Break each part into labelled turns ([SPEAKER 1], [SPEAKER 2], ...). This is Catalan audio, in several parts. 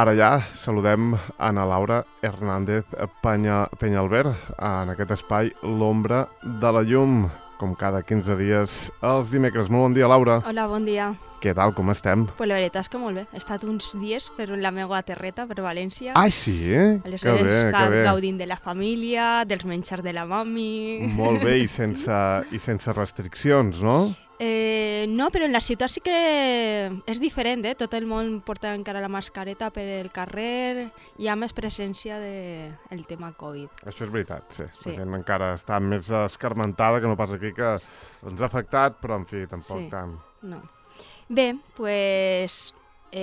[SPEAKER 1] Ara ja saludem Ana Laura Hernández Peñalver en aquest espai L'Ombra de la Llum, com cada 15 dies els dimecres. Molt bon dia, Laura.
[SPEAKER 2] Hola, bon dia.
[SPEAKER 1] Què tal, com estem?
[SPEAKER 2] Pues la veritat és que molt bé. He estat uns dies per la meva terreta, per València.
[SPEAKER 1] Ai, sí?
[SPEAKER 2] Aleshores he estat gaudint de la família, dels menjars de la mami...
[SPEAKER 1] Molt bé, i sense restriccions, no?
[SPEAKER 2] No, però en la ciutat sí que és diferent, eh? Tot el món porta encara la mascareta pel carrer, hi ha més presència del tema Covid.
[SPEAKER 1] Això és veritat, sí. La gent encara està més escarmentada que no pas aquí, que ens ha afectat, però en fi, tampoc tant.
[SPEAKER 2] No. Bé, doncs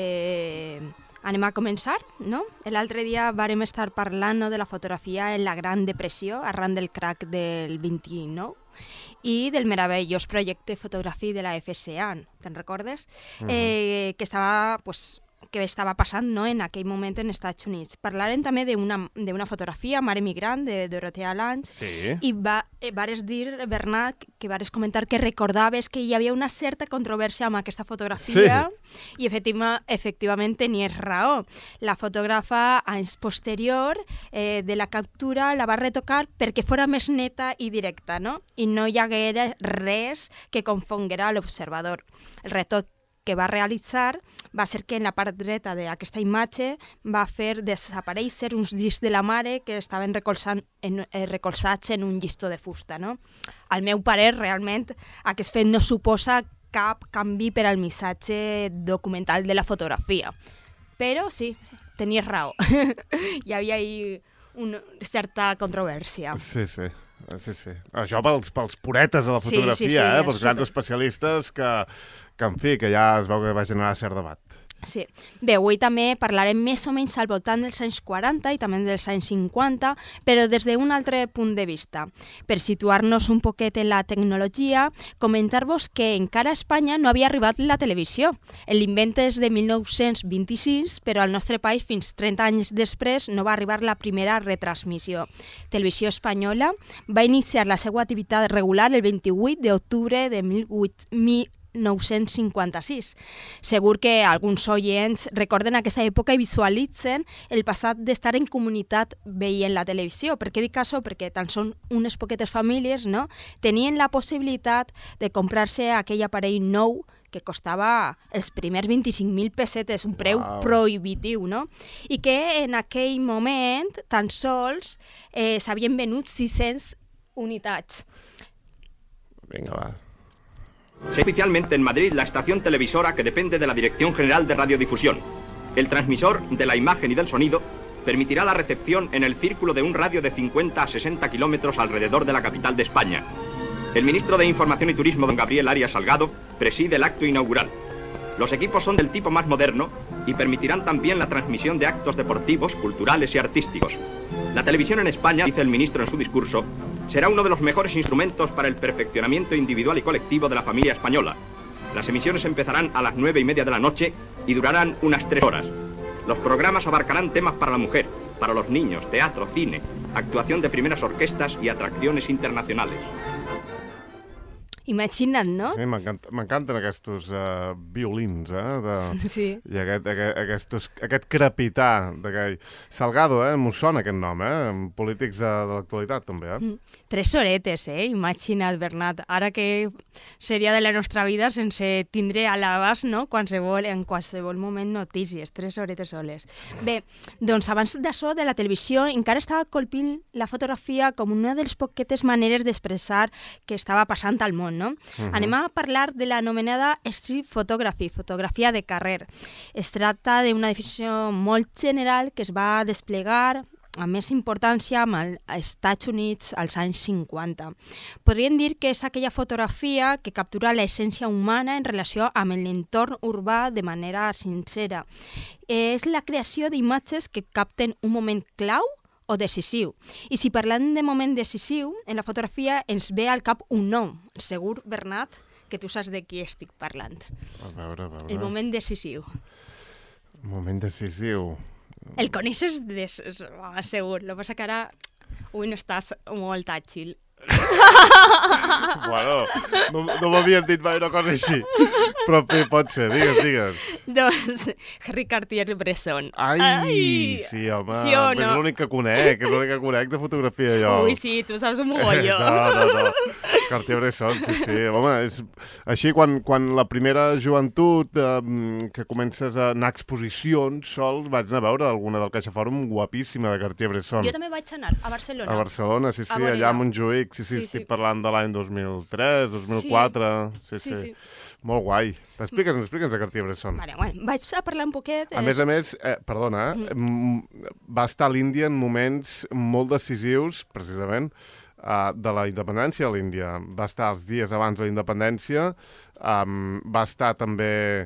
[SPEAKER 2] anem a començar, no? L'altre dia vàrem estar parlant de la fotografia en la Gran Depressió, arran del crac del 29, i del meravellós projecte fotogràfic de la FSA, te'n recordes? Que estava passant, no, en aquell moment en Estats Units. Parlarem també d'una fotografia, Mare Migrant, de Dorothea Lange, i vares dir, Bernat, que vares comentar que recordaves que hi havia una certa controvèrsia amb aquesta fotografia, i efectivament tenies raó. La fotògrafa, anys posterior de la captura, la va retocar perquè fora més neta i directa, no? I no hi haguera res que confonguera l'observador. El retoc que va realitzar va ser que en la part dreta d'aquesta imatge va fer desaparèixer uns discs de la mare que estaven recolzats en un llistó de fusta, no? Al meu parer, realment, aquest fet no suposa cap canvi per al missatge documental de la fotografia. Però sí, tenies raó. Hi havia una certa controvèrsia.
[SPEAKER 1] Sí. Això pels puretes de la fotografia, pels grans especialistes que en fi, que ja es veu que va generar cert debat.
[SPEAKER 2] Sí. Bé, avui també parlarem més o menys al voltant dels anys 40 i també dels anys 50, però des d'un altre punt de vista. Per situar-nos un poquet en la tecnologia, comentar-vos que encara a Espanya no havia arribat la televisió. L'invent és de 1926, però al nostre país fins 30 anys després no va arribar la primera retransmissió. Televisió Espanyola va iniciar la seva activitat regular el 28 d'octubre de 1956. Segur que alguns oients recorden aquesta època i visualitzen el passat d'estar en comunitat veient la televisió. Per què dic això? Perquè tan són unes poquetes famílies, no? Tenien la possibilitat de comprar-se aquell aparell nou que costava els primers 25.000 pessetes, un preu prohibitiu, no? I que en aquell moment tan sols s'havien venut 600 unitats.
[SPEAKER 1] Vinga, va.
[SPEAKER 3] Oficialmente en Madrid la estación televisora que depende de la Dirección General de Radiodifusión. El transmisor de la imagen y del sonido permitirá la recepción en el círculo de un radio de 50 a 60 kilómetros alrededor de la capital de España. El ministro de Información y Turismo, don Gabriel Arias Salgado, preside el acto inaugural. Los equipos son del tipo más moderno y permitirán también la transmisión de actos deportivos, culturales y artísticos. La televisión en España, dice el ministro en su discurso, será uno de los mejores instrumentos para el perfeccionamiento individual y colectivo de la familia española. Las emisiones empezarán a las 9:30 de la noche y durarán unas 3 horas. Los programas abarcarán temas para la mujer, para los niños, teatro, cine, actuación de primeras orquestas y atracciones internacionales.
[SPEAKER 2] Imagina't, no?
[SPEAKER 1] Sí, m'encanten aquests violins,
[SPEAKER 2] Sí.
[SPEAKER 1] I aquest crepitar. Salgado, m'ho sona aquest nom, polítics de l'actualitat, també,
[SPEAKER 2] 3 horetes, imagina't, Bernat. Ara que seria de la nostra vida sense tindre a l'abast, no? En qualsevol moment notícies, 3 horetes soles. Bé, doncs abans d'això, de la televisió, encara estava colpint la fotografia com una de les poquetes maneres d'expressar què estava passant al món, no? Anem a parlar de l'anomenada street photography, fotografia de carrer. Es tracta d'una definició molt general que es va desplegar amb més importància als Estats Units als anys 50. Podríem dir que és aquella fotografia que captura l'essència humana en relació amb l'entorn urbà de manera sincera. És la creació d'imatges que capten un moment clau o decisiu. I si parlem de moment decisiu, en la fotografia ens ve al cap un nom. Segur, Bernat, que tu saps de qui estic parlant.
[SPEAKER 1] A veure.
[SPEAKER 2] El moment decisiu.
[SPEAKER 1] Moment decisiu.
[SPEAKER 2] El coneixes segur. El que passa que ara avui no estàs molt àgil.
[SPEAKER 1] Bueno, no m'havien dit mai una cosa així. Però bé, pot ser, digues.
[SPEAKER 2] Doncs Henri Cartier-Bresson.
[SPEAKER 1] Ai, sí, home,
[SPEAKER 2] sí o no?
[SPEAKER 1] és l'únic que conec de fotografia, jo.
[SPEAKER 2] Ui, sí, tu saps un mogolló.
[SPEAKER 1] No. Cartier-Bresson, sí. Home, és així, quan la primera joventut que comences a anar a exposicions sols, vaig anar a veure alguna del Caixa Fòrum guapíssima de Cartier-Bresson.
[SPEAKER 2] Jo també vaig anar a Barcelona.
[SPEAKER 1] A Barcelona, sí, allà a Montjuïc, sí, estic parlant de l'any 2003, 2004, sí. Molt guai. Explica'ns de Cartier-Bresson.
[SPEAKER 2] Vale, bueno, vaig a parlar un poquet...
[SPEAKER 1] A més, perdona, va estar a l'Índia en moments molt decisius, precisament, de la independència de l'Índia. Va estar els dies abans de la independència, va estar també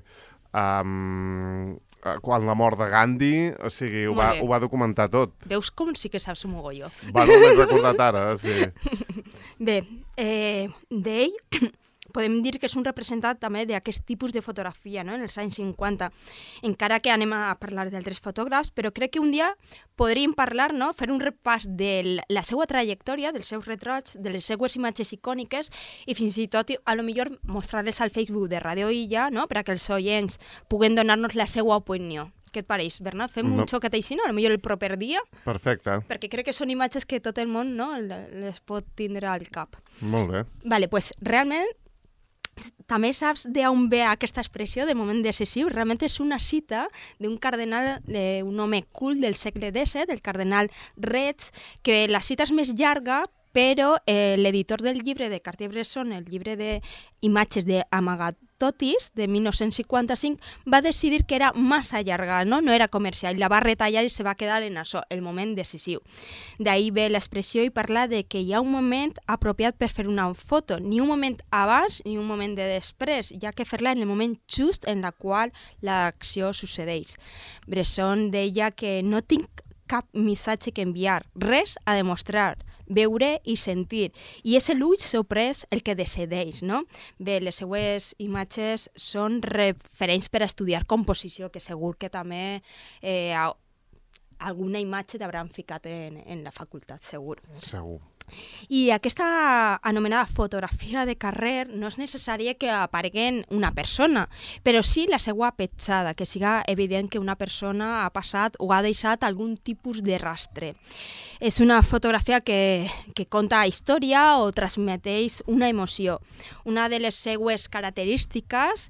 [SPEAKER 1] quan la mort de Gandhi, o sigui, ho va documentar tot.
[SPEAKER 2] Veus com sí que saps un mogolló?
[SPEAKER 1] Bueno, l'he recordat ara, sí.
[SPEAKER 2] Bé, d'ell podem dir que és un representant també d'aquest tipus de fotografia, no?, en els anys 50, encara que anem a parlar d'altres fotògrafs, però crec que un dia podríem parlar, no?, fer un repàs de la seva trajectòria, dels seus retrats, de les seues imatges icòniques i fins i tot, a lo millor, mostrar-les al Facebook de Radio Illa, no?, perquè els oients puguen donar-nos la seva opinió. Què et pareix, Bernat? Fem un xoquet així, no? A lo millor el proper dia.
[SPEAKER 1] Perfecte.
[SPEAKER 2] Perquè crec que són imatges que tot el món, no?, les pot tindre al cap.
[SPEAKER 1] Molt bé.
[SPEAKER 2] Vale, pues realment també saps d'on ve aquesta expressió de moment decisiu? Realment és una cita d'un cardenal, d'un home cult del segle XVII, el cardenal Retz, que la cita és més llarga, però l'editor del llibre de Cartier-Bresson, el llibre d'imatges d'Amagatotis, de 1955, va decidir que era massa llarga, no era comercial, la va retallar i se va quedar en això, el moment decisiu. D'ahí ve l'expressió i parla de que hi ha un moment apropiat per fer una foto, ni un moment abans ni un moment de després, ja que fer-la en el moment just en la qual l'acció succeeix. Bresson deia que no tinc cap missatge que enviar, res a demostrar, veure i sentir. I és l'ull sorprès el que decideix, no? Bé, les seues imatges són referents per a estudiar composició, que segur que també alguna imatge t'hauran ficat en la facultat, segur.
[SPEAKER 1] Segur.
[SPEAKER 2] I aquesta anomenada fotografia de carrer no és necessària que apareguen una persona, però sí la seva petjada, que siga evident que una persona ha passat o ha deixat algun tipus de rastre. És una fotografia que conta història o transmeteix una emoció. Una de les seues característiques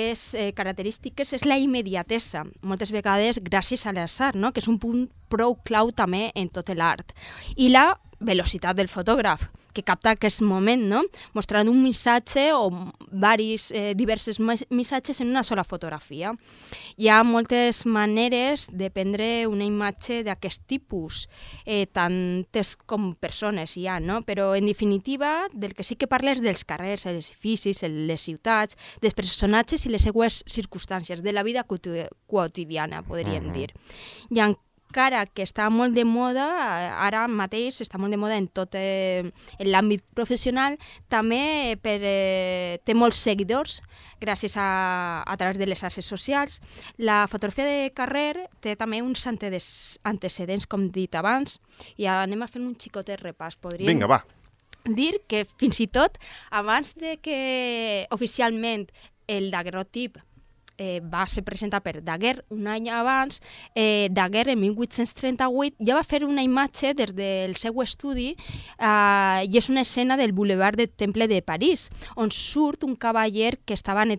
[SPEAKER 2] és la immediatesa, moltes vegades gràcies a l'atzar, no?, que és un punt prou clau també en tot l'art. I la velocitat del fotògraf, que capta aquest moment, no?, mostrant un missatge o diversos missatges en una sola fotografia. Hi ha moltes maneres de prendre una imatge d'aquest tipus, tantes com persones hi ha, no? Però en definitiva del que sí que parla és dels carrers, els edificis, les ciutats, dels personatges i les seues circumstàncies, de la vida quotidiana, podríem dir. I encara que està molt de moda, ara mateix està molt de moda en tot l'àmbit professional, també té molts seguidors gràcies a través de les xarxes socials. La fotografia de carrer té també uns antecedents, com he dit abans, i anem a fer un xicotet repàs.
[SPEAKER 1] Vinga, va.
[SPEAKER 2] Dir que fins i tot abans de que oficialment el daguerrotip va ser presentat per Daguerre un any abans, Daguerre en 1838 ja va fer una imatge des del seu estudi i és una escena del boulevard del Temple de París, on surt un cavaller que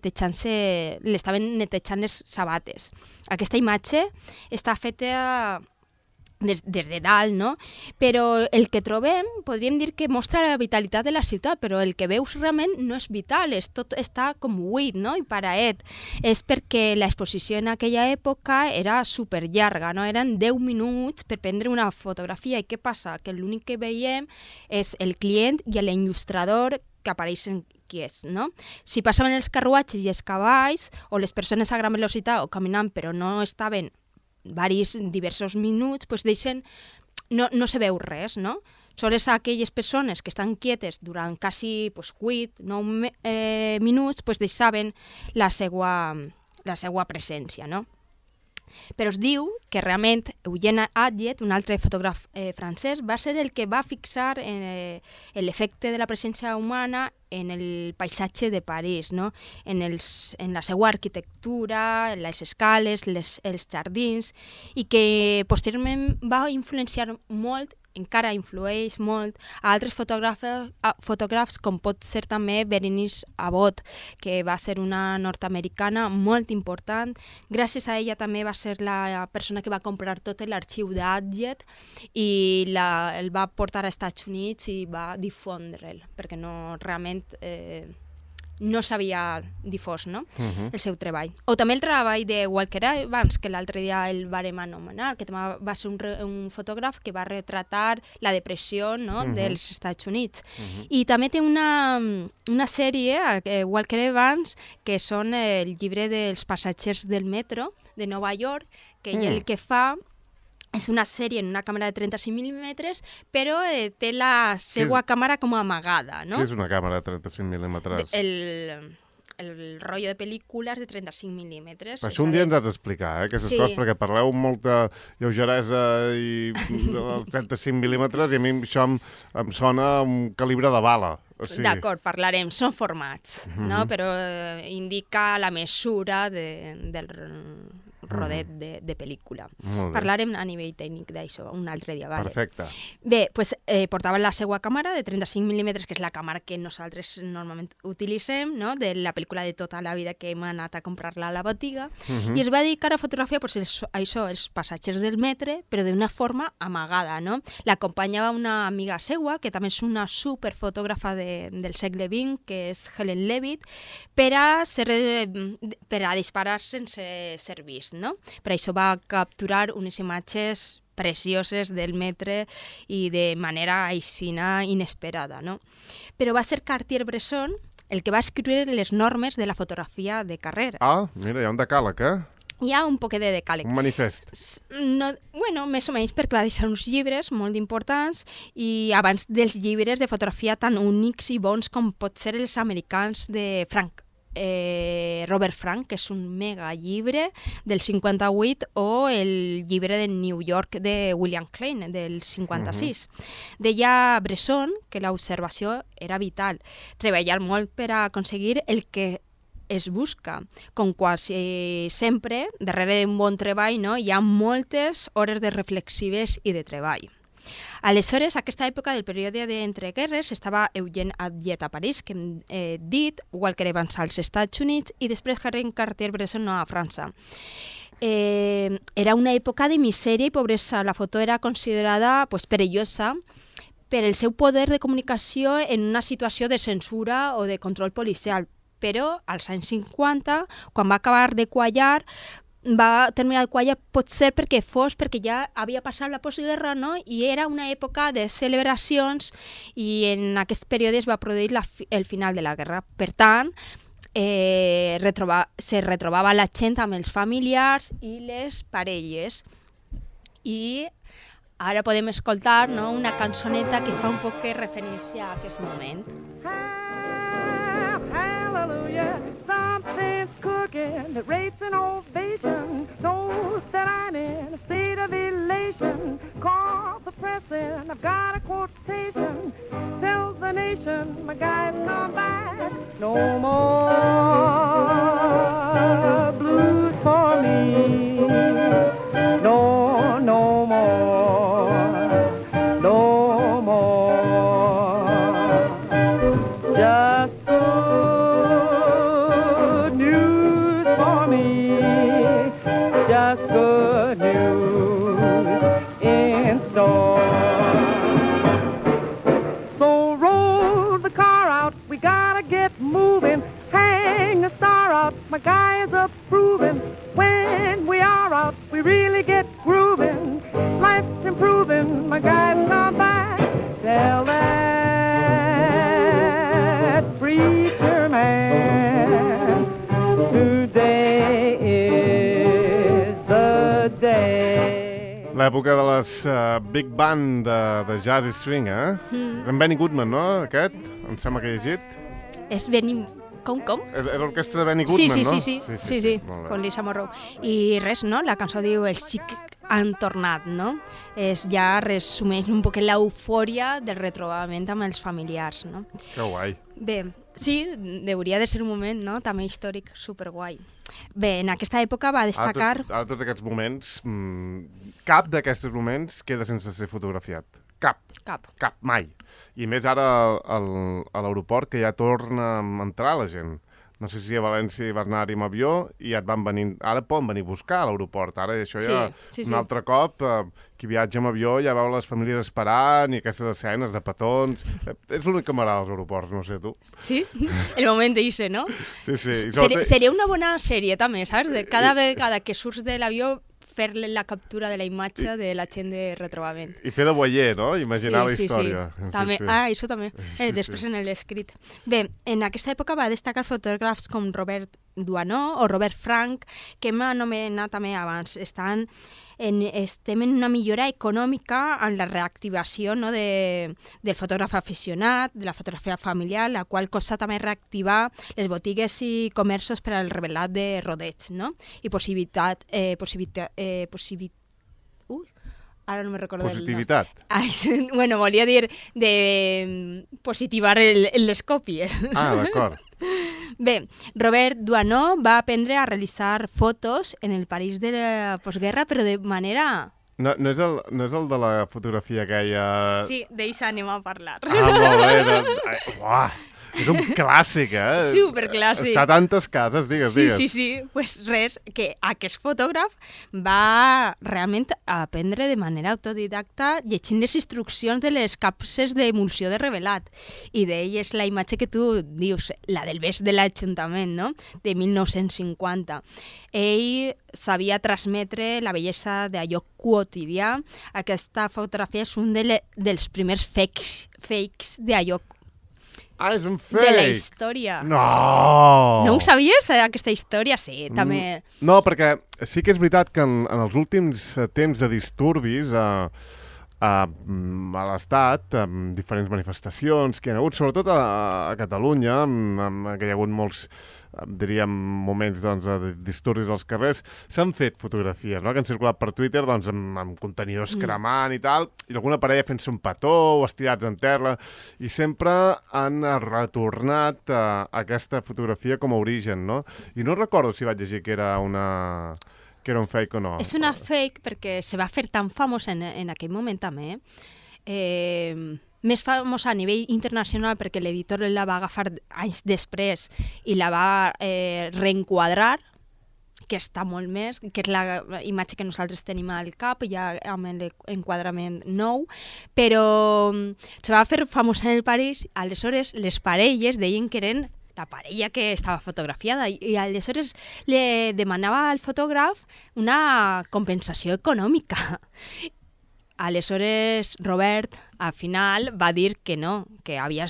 [SPEAKER 2] li estaven netejant les sabates. Aquesta imatge està feta des de dalt, no? Però el que trobem, podríem dir que mostra la vitalitat de la ciutat, però el que veus realment no és vital, tot està com buit, no?, i paraet. És perquè l'exposició en aquella època era superllarga, no? Eren 10 minuts per prendre una fotografia, i què passa? Que l'únic que veiem és el client i l'il·lustrador que apareixen quiets, no? Si passaven els carruatges i els cavalls, o les persones a gran velocitat o caminant però no estaven diversos minuts, no se veu res, no? Sols aquelles persones que estan quietes durant quasi 8-9 minuts deixaven la seva presència, no? Però es diu que realment Eugène Atget, un altre fotògraf francès, va ser el que va fixar l'efecte de la presència humana en el paisatge de París, no? En la seva arquitectura, les escales, els jardins, i que posteriorment va influenciar molt, encara influeix molt, a altres fotògrafs com pot ser també Berenice Abbott, que va ser una nord-americana molt important. Gràcies a ella també va ser la persona que va comprar tot l'arxiu d'Atget i el va portar als Estats Units i va difondre'l, perquè realment no s'havia difós, no? El seu treball. O també el treball de Walker Evans, que l'altre dia el vàrem anomenar, que també va ser un fotògraf que va retratar la depressió, no? Dels Estats Units. I també té una sèrie, Walker Evans, que són el llibre dels passatgers del metro de Nova York, que ell el que fa és una sèrie en una càmera de 35 mm, però té la seva càmera com amagada, no?
[SPEAKER 1] Què és una càmera de 35 mm?
[SPEAKER 2] El rotllo de pel·lícules de 35 mm.
[SPEAKER 1] Això un dia ens has d'explicar, aquestes coses, perquè parleu amb molta lleugeresa i 35 mil·límetres i a mi això em sona un calibre de bala.
[SPEAKER 2] D'acord, parlarem, són formats, no? Però indica la mesura del rodet de pel·lícula. Parlarem a nivell tècnic d'això un altre dia. Vale?
[SPEAKER 1] Perfecte.
[SPEAKER 2] Bé, doncs portava la seva càmera de 35 mm, que és la càmera que nosaltres normalment utilitzem, no? De la pel·lícula de tota la vida que hem anat a comprar-la a la botiga, i es va dedicar a fotografiar això, els passatgers del metre, però d'una forma amagada, no? L'acompanyava una amiga seua, que també és una superfotògrafa del segle XX, que és Helen Levitt, per a disparar sense ser vist, no? Per això va capturar unes imatges precioses del metre i de manera aixina inesperada, no? Però va ser Cartier-Bresson el que va escriure les normes de la fotografia de carrer.
[SPEAKER 1] Ah, mira, hi ha un decàleg,
[SPEAKER 2] Hi ha un poquet de decàleg.
[SPEAKER 1] Un manifest.
[SPEAKER 2] Bueno, més o menys, perquè va deixar uns llibres molt importants i abans dels llibres de fotografia tan únics i bons com pot ser els americans de Robert Frank, que és un mega llibre del 58, o el llibre de New York de William Klein, del 56. Deia Bresson que l'observació era vital, treballar molt per a aconseguir el que es busca. Com quasi sempre, darrere d'un bon treball, no, hi ha moltes hores de reflexives i de treball. Aleshores, a aquesta època del període d'entreguerres, estava Eugène Atget a París, que hem dit, Walker Evans als Estats Units i després Henri Cartier-Bresson a França. Era una època de misèria i pobresa. La foto era considerada perillosa per el seu poder de comunicació en una situació de censura o de control policial. Però als anys 50, quan va acabar de quallar, va terminar de quallar potser perquè ja havia passat la postguerra, no? I era una època de celebracions i en aquest període es va produir el final de la guerra. Per tant, se retrobava la gent amb els familiars i les parelles. I ara podem escoltar, no, una cançoneta que fa un poc referència a aquest moment.
[SPEAKER 4] Something's cooking that rates an ovation. Knows that I'm in a state of elation. Call the pressing, I've got a quotation. Tells the nation my guy's come back. No more blues for me. No, no more. No more. Just good news in store. So roll the car out, we gotta get moving. Hang the star out, my guy is approving. When we are out, we really get grooving. Life's improving, my guy's come back. Tell that preacher man today is
[SPEAKER 1] l'època de les big band de jazz i swing, És en Benny Goodman, no, aquest? Em sembla que he llegit.
[SPEAKER 2] És Benny Com?
[SPEAKER 1] És l'orquestra de Benny Goodman, no?
[SPEAKER 2] Sí, con Lisa Monroe. I res, no? La cançó diu Els xics han tornat, no? Ja resumeix un poc l'eufòria del retrobament amb els familiars, no?
[SPEAKER 1] Que guai.
[SPEAKER 2] Bé, sí, hauria de ser un moment, no? També històric, superguai. Bé, en aquesta època va destacar...
[SPEAKER 1] Ara tots aquests moments, cap d'aquests moments queda sense ser fotografiat. Cap, mai. I més ara a l'aeroport, que ja torna a entrar la gent. No sé si a València hi va anar-hi amb avió i ja et van venir... Ara poden venir a buscar a l'aeroport. Ara això ja un altre cop, qui viatja amb avió ja veu les famílies esperant i aquestes escenes de petons. És l'únic que m'agrada als aeroports, no sé tu.
[SPEAKER 2] Sí? El moment d'irse, no?
[SPEAKER 1] Sí.
[SPEAKER 2] Seria una bona sèrie també, saps? Cada vegada que surts de l'avió fer la captura de la imatge de la gent de retrobament.
[SPEAKER 1] I fer de voyer, no? Imaginar la història.
[SPEAKER 2] Sí. També. Això també. Després en l'escrit. Bé, en aquesta època va destacar fotògrafs com Robert Doisneau o Robert Frank, que hem anomenat també abans. Estem en una millora econòmica en la reactivació, no, del fotògraf aficionat, de la fotografia familiar, la qual cosa també reactivar les botigues i comerços per al revelat de rodeig, no? I ara no me recordo
[SPEAKER 1] positivitat.
[SPEAKER 2] Bueno, volia dir de positivar les còpies.
[SPEAKER 1] D'acord.
[SPEAKER 2] Bé, Robert Doisneau va aprendre a realitzar fotos en el París de la postguerra, però de manera...
[SPEAKER 1] No és el de la fotografia aquella...
[SPEAKER 2] Sí, d'això anem a parlar.
[SPEAKER 1] Molt bé. És un clàssic,
[SPEAKER 2] Superclàssic.
[SPEAKER 1] Està a tantes cases, digues.
[SPEAKER 2] Sí. Pues res, que aquest fotògraf va realment aprendre de manera autodidacta llegint les instruccions de les capses d'emulsió de revelat. I d'ell és la imatge que tu dius, la del bes de l'Ajuntament, no? De 1950. Ell sabia transmetre la bellesa d'allò quotidià. Aquesta fotografia és un dels primers fakes d'allò
[SPEAKER 1] és un fake!
[SPEAKER 2] De la història.
[SPEAKER 1] No!
[SPEAKER 2] No ho sabies, aquesta història? Sí, també...
[SPEAKER 1] No, perquè sí que és veritat que en els últims temps de disturbis a l'Estat, amb diferents manifestacions que hi ha hagut, sobretot a Catalunya, que hi ha hagut molts, diríem, moments de disturbis als carrers, s'han fet fotografies, no?, que han circulat per Twitter amb contenidors cremant i tal, i alguna parella fent-se un petó o estirats en terra, i sempre han retornat aquesta fotografia com a origen, no? I no recordo si vaig llegir que era un fake o no.
[SPEAKER 2] És una fake perquè se va fer tan famós en aquell moment també. Més famós a nivell internacional perquè l'editor la va agafar anys després i la va reenquadrar, que està molt més, que és la imatge que nosaltres tenim al cap, ja amb l'enquadrament nou, però se va fer famós en el París. Aleshores les parelles deien que eren la parella que estava fotografiada i aleshores li demanava al fotògraf una compensació econòmica. Aleshores Robert al final va dir que no, que havia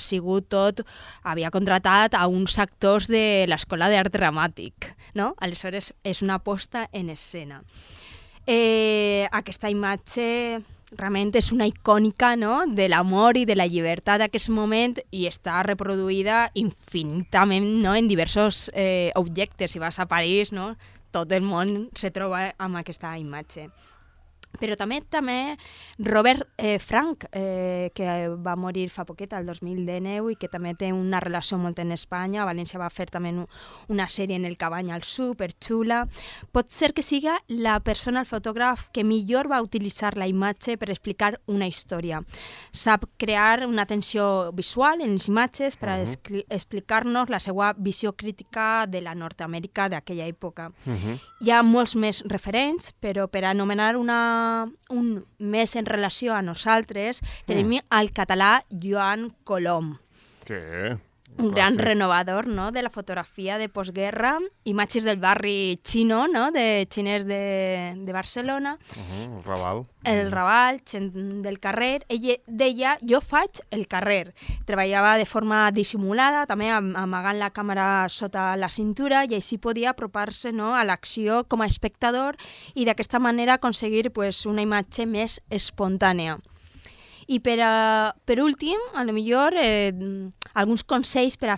[SPEAKER 2] contratat a uns actors de l'Escola d'Art Dramàtic, no? Aleshores és una posta en escena. Aquesta imatge realment és una icònica, no?, de l'amor i de la llibertat d'aquest moment i està reproduïda infinitament, no?, en diversos objectes. Si vas a París, no?, tot el món se troba amb aquesta imatge. Però també Robert Frank, que va morir fa poquet, el 2019, i que també té una relació molt en Espanya. A València va fer també una sèrie en el Cabanyal superxula. Pot ser que siga la persona, el fotògraf, que millor va utilitzar la imatge per explicar una història. Sap crear una tensió visual en les imatges per explicar-nos la seva visió crítica de la Nord-Amèrica d'aquella època. Hi ha molts més referents, però per anomenar un més en relació a nosaltres, tenim el català Joan Colom.
[SPEAKER 1] Què?
[SPEAKER 2] Un gran renovador, no?, de la fotografia de postguerra, imatges del barri xino, no?, de xinès de Barcelona.
[SPEAKER 1] El Raval.
[SPEAKER 2] El Raval, gent del carrer. Ell deia, jo faig el carrer. Treballava de forma dissimulada, també amagant la càmera sota la cintura, i així podia apropar-se, no?, a l'acció com a espectador i d'aquesta manera aconseguir una imatge més espontània. I per últim, a lo millor, alguns consells per a fer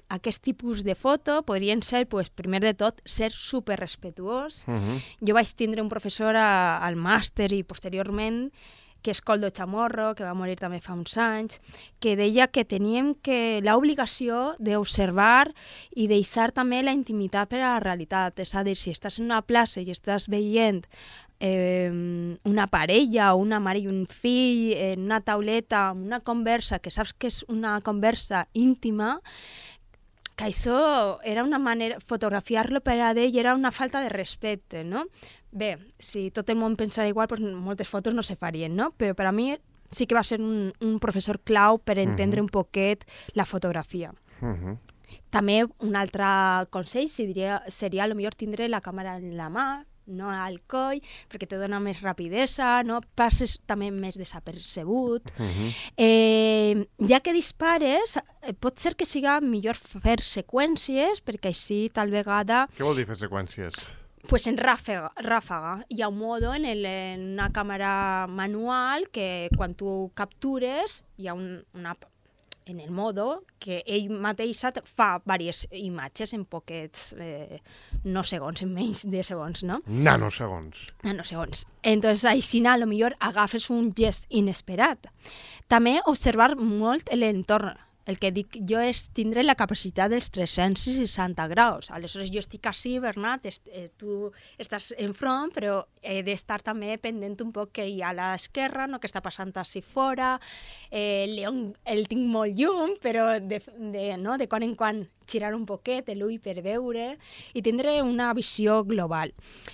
[SPEAKER 2] aquest tipus de foto podrien ser, pues, primer de tot, ser superrespetuós. Jo vaig tindre un professor al màster i posteriorment, que és Coldo Chamorro, que va morir també fa uns anys, que deia que teníem l'obligació d'observar i deixar també la intimitat per a la realitat. És a dir, si estàs en una plaça i estàs veient una parella, una mare i un fill, en una tauleta, una conversa, que saps que és una conversa íntima, que això era una manera, fotografiar-lo per a ell era una falta de respecte, no? Bé, si tot el món pensara igual, doncs moltes fotos no se farien, no? Però per a mi sí que va ser un professor clau per entendre un poquet la fotografia. També un altre consell seria potser tindre la càmera en la mà, no al coll, perquè te dona més rapidesa, no? Passes també més desapercebut. Ja que dispares, pot ser que siga millor fer seqüències, perquè així tal vegada...
[SPEAKER 1] Què vol dir fer seqüències?
[SPEAKER 2] Pues en ràfaga. Hi ha un mode en una càmera manual que quan tu captures hi ha en el modo que ell mateix fa diverses imatges en poquets, no segons, en menys de segons, no?
[SPEAKER 1] Nanosegons.
[SPEAKER 2] Entonces, així, a lo millor agafes un gest inesperat. També observar molt l'entorn. El que dic jo és tindre la capacitat dels 360 graus. Aleshores, jo estic així, Bernat, tu estàs enfront, però he d'estar també pendent un poc que hi ha a l'esquerra, no? Què està passant així fora. León el tinc molt llum, però de quan en quan girar un poquet l'ull per veure i tindre una visió global.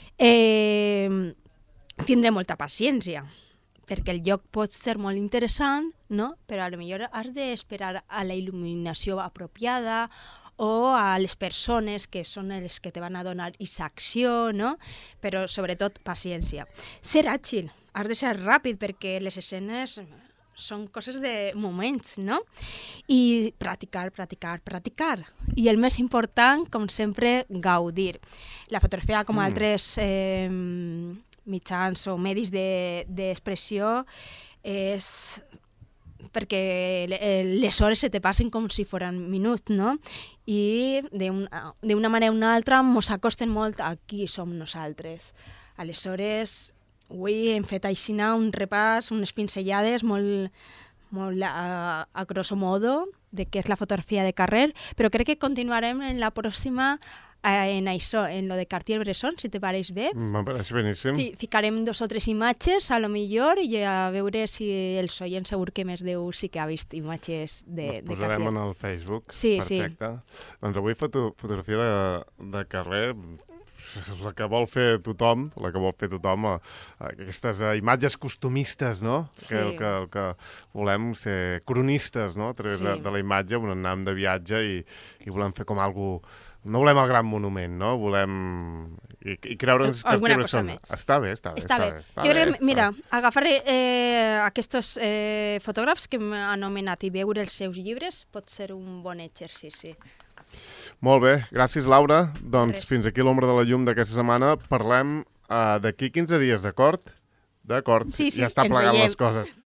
[SPEAKER 2] Tindre molta paciència, perquè el lloc pot ser molt interessant, no? Però potser has d'esperar a la il·luminació apropiada o a les persones que són les que te van a donar aquesta acció, no? Però sobretot paciència. Ser àgil, has de ser ràpid perquè les escenes són coses de moments, no? I practicar. I el més important, com sempre, gaudir. La fotografia, com altres mitjans o medis d'expressió, és perquè les hores se te passen com si foren minuts, no? I d'una manera o una altra ens acosten molt a qui som nosaltres. Aleshores, avui hem fet així un repàs, unes pinzellades molt a grosso modo de què és la fotografia de carrer, però crec que continuarem en la pròxima en això, en lo de Cartier-Bresson, si te pareix bé.
[SPEAKER 1] Me pareix beníssim.
[SPEAKER 2] Sí, ficarem 2 o 3 imatges, a lo millor, i a veure si els oients segur que més d'u sí que ha vist imatges de Cartier.
[SPEAKER 1] Les posarem en el Facebook.
[SPEAKER 2] Sí,
[SPEAKER 1] perfecte. Doncs avui fotografia de carrer, la que vol fer tothom, aquestes imatges costumistes, no?
[SPEAKER 2] Sí.
[SPEAKER 1] Que el que volem ser cronistes, no? A través de la imatge, on anem de viatge i volem fer com algo... No volem el gran monument, no? Volem... I creure'ns
[SPEAKER 2] alguna cosa més.
[SPEAKER 1] Està bé.
[SPEAKER 2] Jo crec que, mira, agafar aquests fotògrafs que hem anomenat i veure els seus llibres pot ser un bon exercici.
[SPEAKER 1] Molt bé, gràcies, Laura. Doncs fins aquí l'ombra de la llum d'aquesta setmana. Parlem d'aquí 15 dies, d'acord? D'acord,
[SPEAKER 2] Sí,
[SPEAKER 1] ja està plegant les coses.